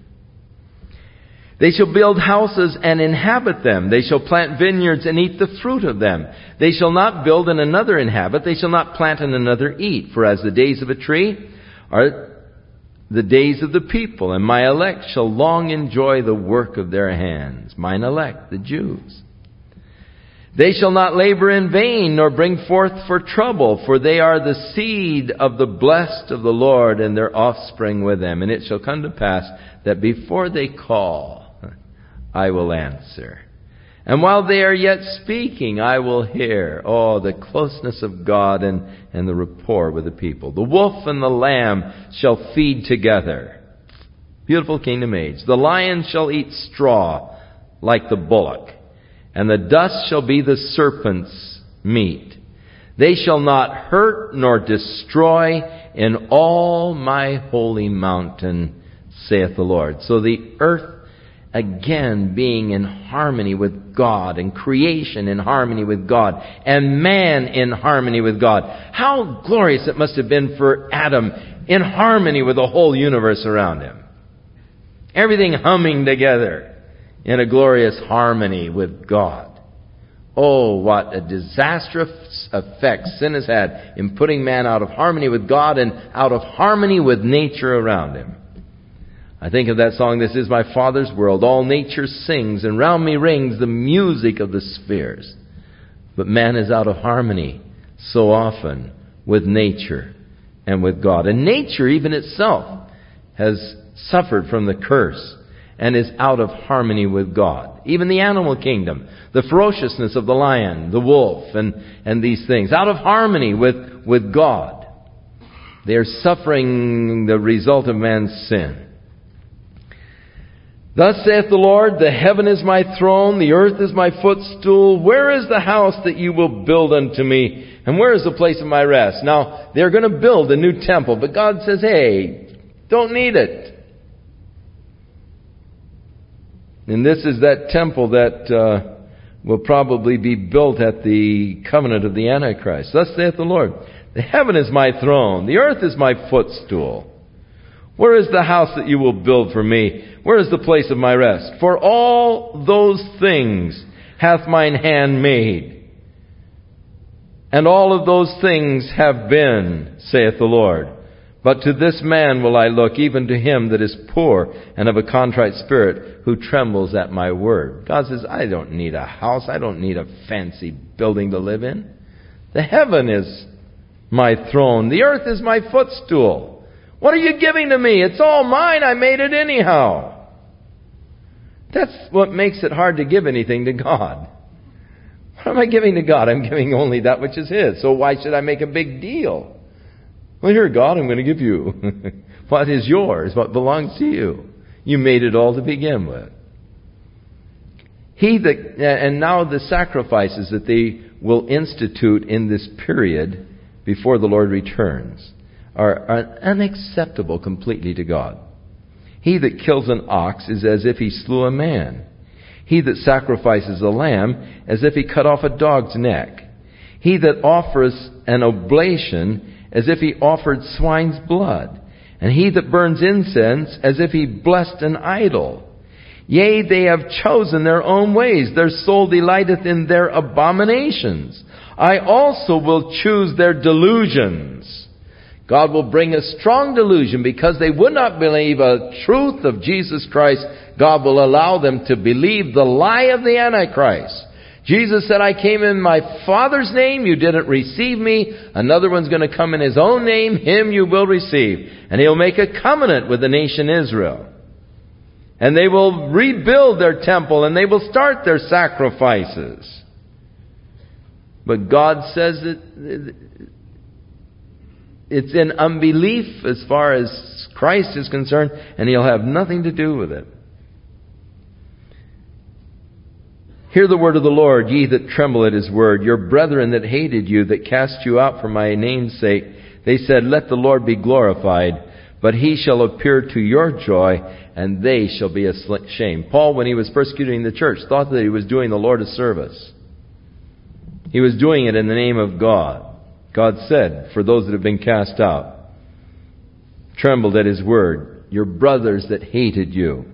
They shall build houses and inhabit them. They shall plant vineyards and eat the fruit of them. They shall not build and another inhabit. They shall not plant and another eat. For as the days of a tree are the days of the people, and my elect shall long enjoy the work of their hands. Mine elect, the Jews. They shall not labor in vain, nor bring forth for trouble, for they are the seed of the blessed of the Lord, and their offspring with them. And it shall come to pass that before they call, I will answer. And while they are yet speaking, I will hear. Oh, the closeness of God and, and the rapport with the people. The wolf and the lamb shall feed together. Beautiful kingdom age. The lion shall eat straw like the bullock, and the dust shall be the serpent's meat. They shall not hurt nor destroy in all my holy mountain, saith the Lord. So the earth, again, being in harmony with God, and creation in harmony with God, and man in harmony with God. How glorious it must have been for Adam in harmony with the whole universe around him. Everything humming together in a glorious harmony with God. Oh, what a disastrous effect sin has had in putting man out of harmony with God and out of harmony with nature around him. I think of that song, This Is My Father's World. All nature sings, and round me rings the music of the spheres. But man is out of harmony so often with nature and with God. And nature, even itself, has suffered from the curse and is out of harmony with God. Even the animal kingdom, the ferociousness of the lion, the wolf, and, and these things, out of harmony with, with God. They are suffering the result of man's sin. Thus saith the Lord, the heaven is my throne, the earth is my footstool. Where is the house that you will build unto me? And where is the place of my rest? Now, they're going to build a new temple, but God says, hey, don't need it. And this is that temple that uh, will probably be built at the covenant of the Antichrist. Thus saith the Lord, the heaven is my throne, the earth is my footstool. Where is the house that you will build for me? Where is the place of my rest? For all those things hath mine hand made, and all of those things have been, saith the Lord. But to this man will I look, even to him that is poor and of a contrite spirit, who trembles at my word. God says, I don't need a house. I don't need a fancy building to live in. The heaven is my throne. The earth is my footstool. What are you giving to me? It's all mine. I made it anyhow. That's what makes it hard to give anything to God. What am I giving to God? I'm giving only that which is His. So why should I make a big deal? Well, here, God, I'm going to give you what is yours, what belongs to you. You made it all to begin with. He that, and now the sacrifices that they will institute in this period before the Lord returns are, are unacceptable completely to God. He that kills an ox is as if he slew a man. He that sacrifices a lamb as if he cut off a dog's neck. He that offers an oblation as if he offered swine's blood. And he that burns incense as if he blessed an idol. Yea, they have chosen their own ways. Their soul delighteth in their abominations. I also will choose their delusions. God will bring a strong delusion because they would not believe a truth of Jesus Christ. God will allow them to believe the lie of the Antichrist. Jesus said, I came in my Father's name, you didn't receive me. Another one's going to come in his own name, him you will receive. And he'll make a covenant with the nation Israel. And they will rebuild their temple and they will start their sacrifices. But God says that it's in unbelief as far as Christ is concerned, and he'll have nothing to do with it. Hear the word of the Lord, ye that tremble at his word. Your brethren that hated you, that cast you out for my name's sake, they said, let the Lord be glorified, but he shall appear to your joy, and they shall be ashamed. Paul, when he was persecuting the church, thought that he was doing the Lord a service. He was doing it in the name of God. God said, for those that have been cast out, trembled at his word, your brothers that hated you,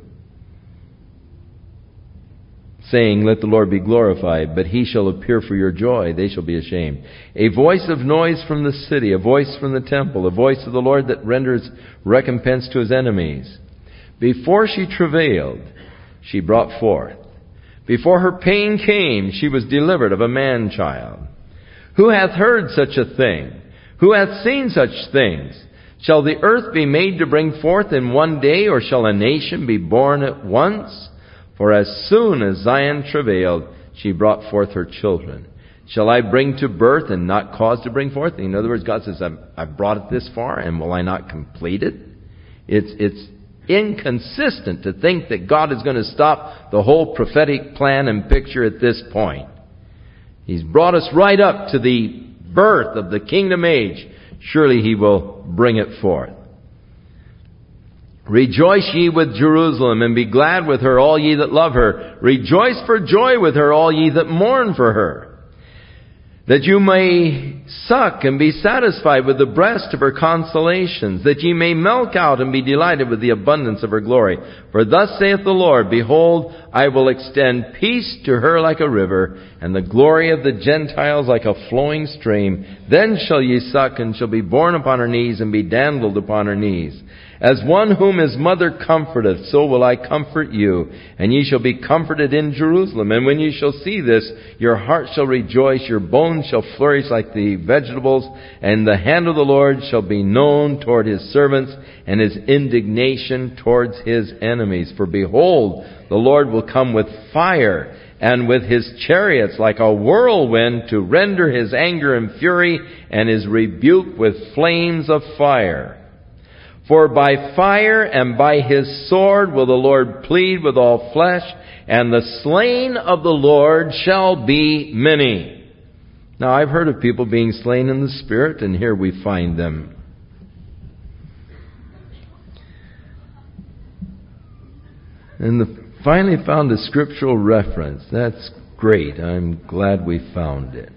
saying, let the Lord be glorified, but he shall appear for your joy, they shall be ashamed. A voice of noise from the city, a voice from the temple, a voice of the Lord that renders recompense to his enemies. Before she travailed, she brought forth. Before her pain came, she was delivered of a man-child. Who hath heard such a thing? Who hath seen such things? Shall the earth be made to bring forth in one day, or shall a nation be born at once? For as soon as Zion travailed, she brought forth her children. Shall I bring to birth and not cause to bring forth? In other words, God says, I've, I've brought it this far, and will I not complete it? It's, it's inconsistent to think that God is going to stop the whole prophetic plan and picture at this point. He's brought us right up to the birth of the kingdom age. Surely he will bring it forth. Rejoice ye with Jerusalem, and be glad with her, all ye that love her. Rejoice for joy with her, all ye that mourn for her. That you may suck and be satisfied with the breast of her consolations, that ye may milk out and be delighted with the abundance of her glory. For thus saith the Lord, behold, I will extend peace to her like a river, and the glory of the Gentiles like a flowing stream. Then shall ye suck, and shall be borne upon her knees, and be dandled upon her knees. As one whom his mother comforteth, so will I comfort you, and ye shall be comforted in Jerusalem. And when ye shall see this, your heart shall rejoice, your bones shall flourish like the vegetables, and the hand of the Lord shall be known toward his servants, and his indignation towards his enemies. For behold, the Lord will come with fire, and with his chariots like a whirlwind, to render his anger and fury, and his rebuke with flames of fire. For by fire and by his sword will the Lord plead with all flesh, and the slain of the Lord shall be many. Now, I've heard of people being slain in the Spirit, and here we find them. And the, finally found a scriptural reference. That's great. I'm glad we found it.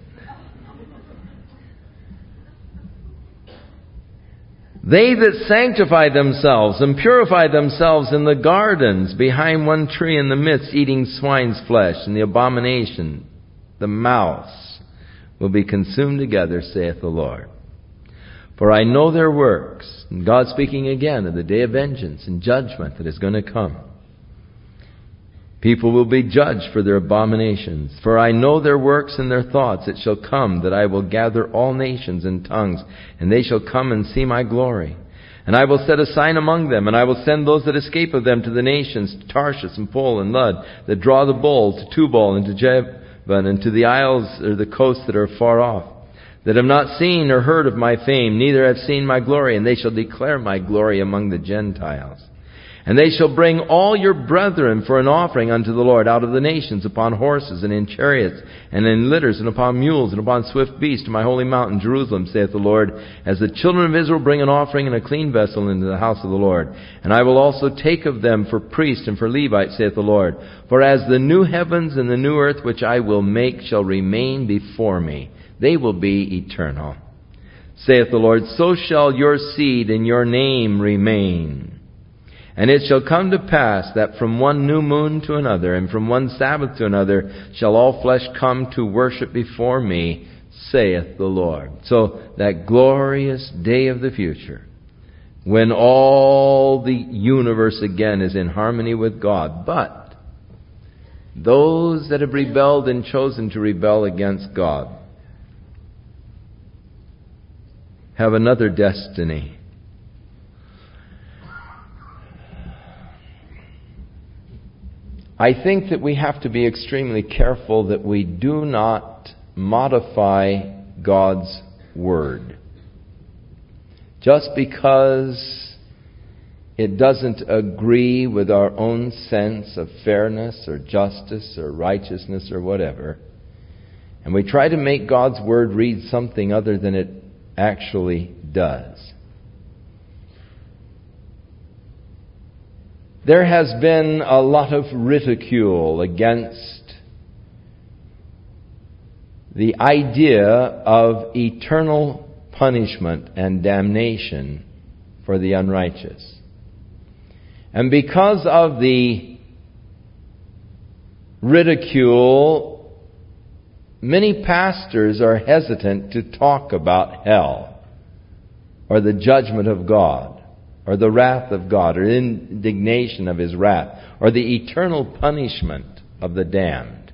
They that sanctify themselves and purify themselves in the gardens behind one tree in the midst, eating swine's flesh, and the abomination, the mouse, will be consumed together, saith the Lord. For I know their works. And God speaking again of the day of vengeance and judgment that is going to come. People will be judged for their abominations. For I know their works and their thoughts. It shall come that I will gather all nations and tongues, and they shall come and see my glory. And I will set a sign among them, and I will send those that escape of them to the nations, to Tarshish and Pul and Lud, that draw the bowl, to Tubal and to Javan, and to the isles or the coasts that are far off, that have not seen or heard of my fame, neither have seen my glory, and they shall declare my glory among the Gentiles. And they shall bring all your brethren for an offering unto the Lord out of the nations, upon horses and in chariots and in litters and upon mules and upon swift beasts, to my holy mountain Jerusalem, saith the Lord, as the children of Israel bring an offering in a clean vessel into the house of the Lord. And I will also take of them for priests and for Levites, saith the Lord. For as the new heavens and the new earth which I will make shall remain before me, they will be eternal, saith the Lord, so shall your seed and your name remain. And it shall come to pass that from one new moon to another, and from one Sabbath to another, shall all flesh come to worship before me, saith the Lord. So that glorious day of the future, when all the universe again is in harmony with God. But those that have rebelled and chosen to rebel against God have another destiny. I think that we have to be extremely careful that we do not modify God's Word. Just because it doesn't agree with our own sense of fairness or justice or righteousness or whatever, and we try to make God's Word read something other than it actually does. There has been a lot of ridicule against the idea of eternal punishment and damnation for the unrighteous. And because of the ridicule, many pastors are hesitant to talk about hell or the judgment of God, or the wrath of God, or indignation of His wrath, or the eternal punishment of the damned.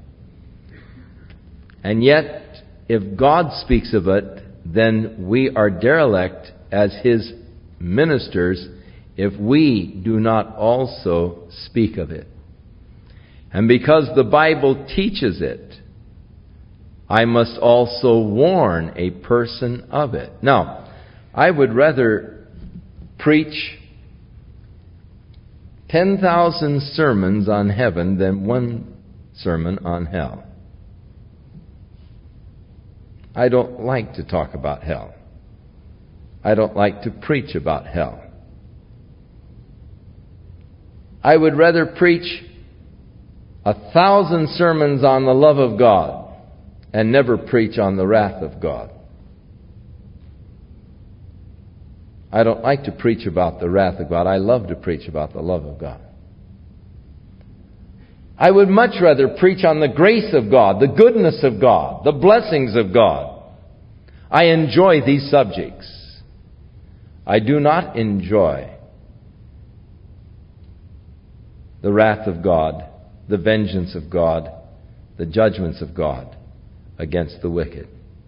And yet, if God speaks of it, then we are derelict as His ministers if we do not also speak of it. And because the Bible teaches it, I must also warn a person of it. Now, I would rather preach ten thousand sermons on heaven than one sermon on hell. I don't like to talk about hell. I don't like to preach about hell. I would rather preach a thousand sermons on the love of God and never preach on the wrath of God. I don't like to preach about the wrath of God. I love to preach about the love of God. I would much rather preach on the grace of God, the goodness of God, the blessings of God. I enjoy these subjects. I do not enjoy the wrath of God, the vengeance of God, the judgments of God against the wicked.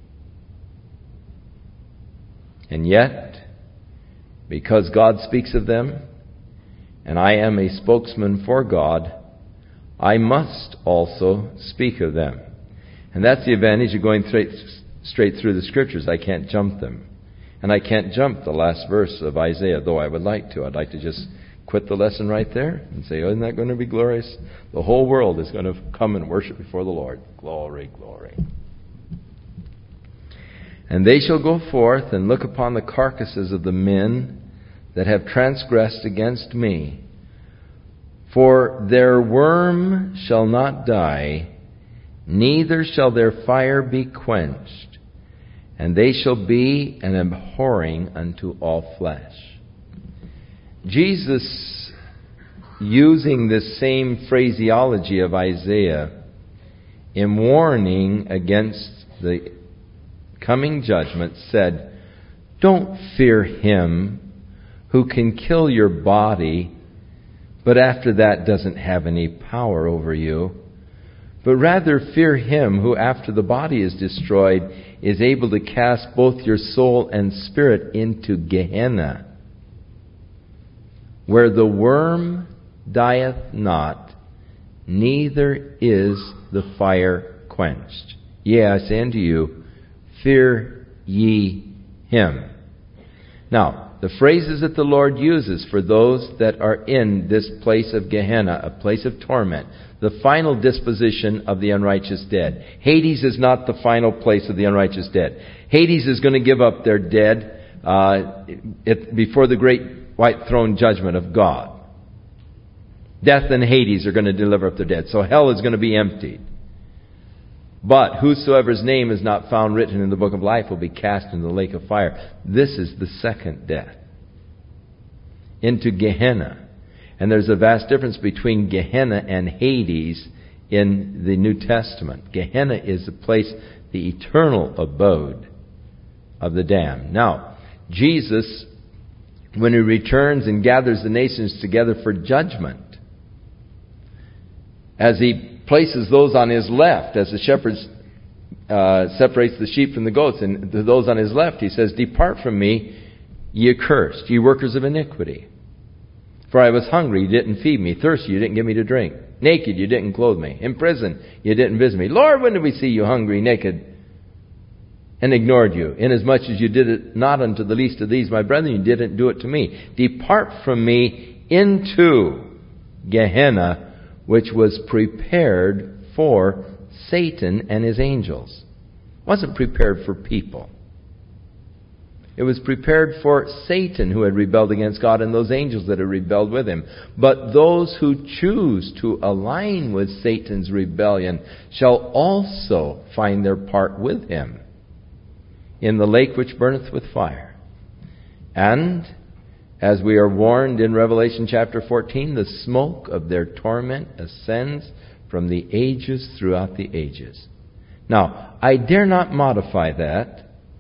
And yet, because God speaks of them, and I am a spokesman for God, I must also speak of them. And that's the advantage of going straight, straight through the Scriptures. I can't jump them. And I can't jump the last verse of Isaiah, though I would like to. I'd like to just quit the lesson right there and say, oh, isn't that going to be glorious? The whole world is going to come and worship before the Lord. Glory, glory. And they shall go forth and look upon the carcasses of the men that have transgressed against me. For their worm shall not die, neither shall their fire be quenched, and they shall be an abhorring unto all flesh. Jesus, using this same phraseology of Isaiah in warning against the coming judgment, said, don't fear him who can kill your body, but after that doesn't have any power over you. But rather fear him who after the body is destroyed is able to cast both your soul and spirit into Gehenna, where the worm dieth not, neither is the fire quenched. Yea, I say unto you, fear ye him. Now, the phrases that the Lord uses for those that are in this place of Gehenna, a place of torment, the final disposition of the unrighteous dead. Hades is not the final place of the unrighteous dead. Hades is going to give up their dead uh, it, before the great white throne judgment of God. Death and Hades are going to deliver up their dead. So hell is going to be emptied. But whosoever's name is not found written in the book of life will be cast into the lake of fire. This is the second death, into Gehenna. And there's a vast difference between Gehenna and Hades in the New Testament. Gehenna is the place, the eternal abode of the damned. Now, Jesus, when He returns and gathers the nations together for judgment, as He places those on His left, as the shepherd uh, separates the sheep from the goats, and to those on His left, He says, "Depart from me, ye accursed, ye workers of iniquity. For I was hungry, you didn't feed me. Thirsty, you didn't give me to drink. Naked, you didn't clothe me. In prison, you didn't visit me. Lord, when did we see you hungry, naked, and ignored you? Inasmuch as you did it not unto the least of these, my brethren, you didn't do it to me. Depart from me into Gehenna, which was prepared for Satan and his angels." It wasn't prepared for people. It was prepared for Satan, who had rebelled against God, and those angels that had rebelled with him. But those who choose to align with Satan's rebellion shall also find their part with him in the lake which burneth with fire. And, as we are warned in Revelation chapter fourteen, the smoke of their torment ascends from the ages throughout the ages. Now, I dare not modify that.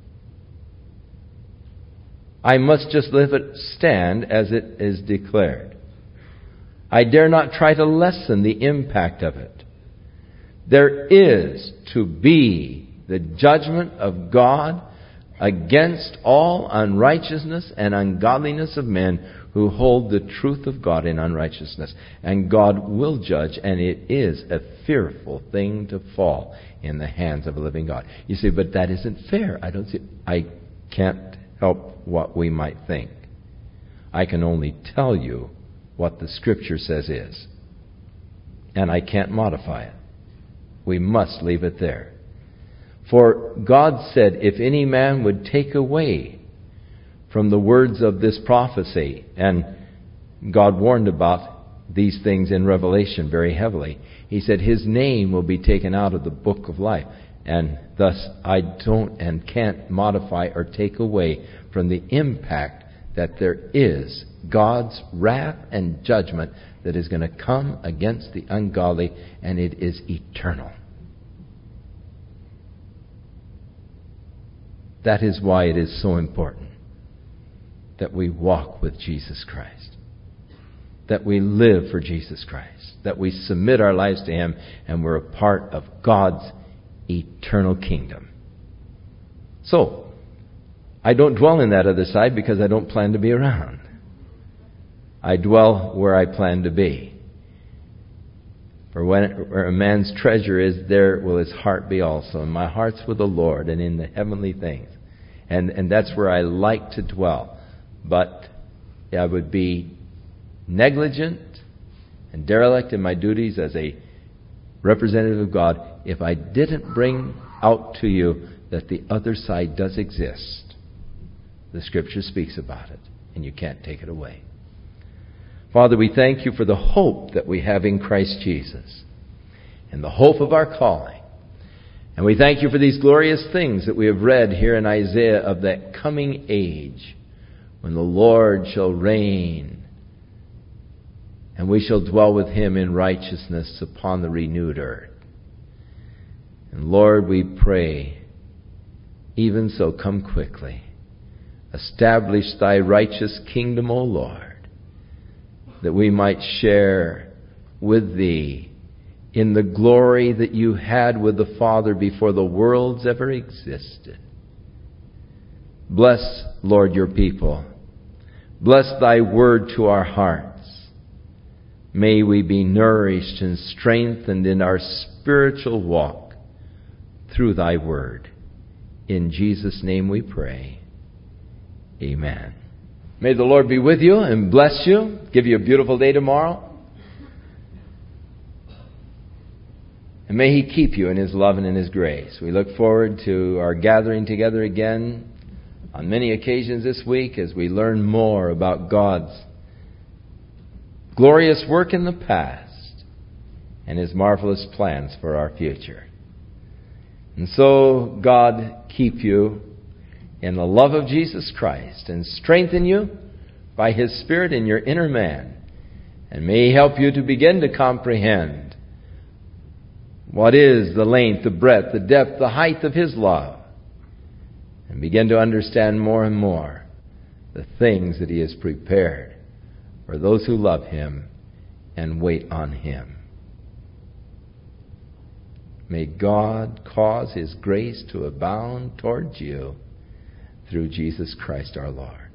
I must just let it stand as it is declared. I dare not try to lessen the impact of it. There is to be the judgment of God against all unrighteousness and ungodliness of men who hold the truth of God in unrighteousness. And God will judge, and it is a fearful thing to fall in the hands of a living God. You say, but that isn't fair. I don't see. I can't help what we might think. I can only tell you what the Scripture says is. And I can't modify it. We must leave it there. For God said, if any man would take away from the words of this prophecy, and God warned about these things in Revelation very heavily, He said his name will be taken out of the book of life. And thus I don't and can't modify or take away from the impact that there is God's wrath and judgment that is going to come against the ungodly, and it is eternal. That is why it is so important that we walk with Jesus Christ, that we live for Jesus Christ, that we submit our lives to Him, and we're a part of God's eternal kingdom. So, I don't dwell in that other side because I don't plan to be around. I dwell where I plan to be. For when, where a man's treasure is, there will his heart be also. And my heart's with the Lord and in the heavenly things. And, and that's where I like to dwell. But I would be negligent and derelict in my duties as a representative of God if I didn't bring out to you that the other side does exist. The Scripture speaks about it, and you can't take it away. Father, we thank You for the hope that we have in Christ Jesus and the hope of our calling. And we thank You for these glorious things that we have read here in Isaiah of that coming age when the Lord shall reign and we shall dwell with Him in righteousness upon the renewed earth. And Lord, we pray, even so, come quickly. Establish Thy righteous kingdom, O Lord, that we might share with Thee in the glory that You had with the Father before the worlds ever existed. Bless, Lord, Your people. Bless Thy word to our hearts. May we be nourished and strengthened in our spiritual walk through Thy word. In Jesus' name we pray. Amen. May the Lord be with you and bless you. Give you a beautiful day tomorrow. And may He keep you in His love and in His grace. We look forward to our gathering together again on many occasions this week as we learn more about God's glorious work in the past and His marvelous plans for our future. And so, God keep you in the love of Jesus Christ and strengthen you by His Spirit in your inner man. And may He help you to begin to comprehend what is the length, the breadth, the depth, the height of His love. And begin to understand more and more the things that He has prepared for those who love Him and wait on Him. May God cause His grace to abound towards you through Jesus Christ our Lord.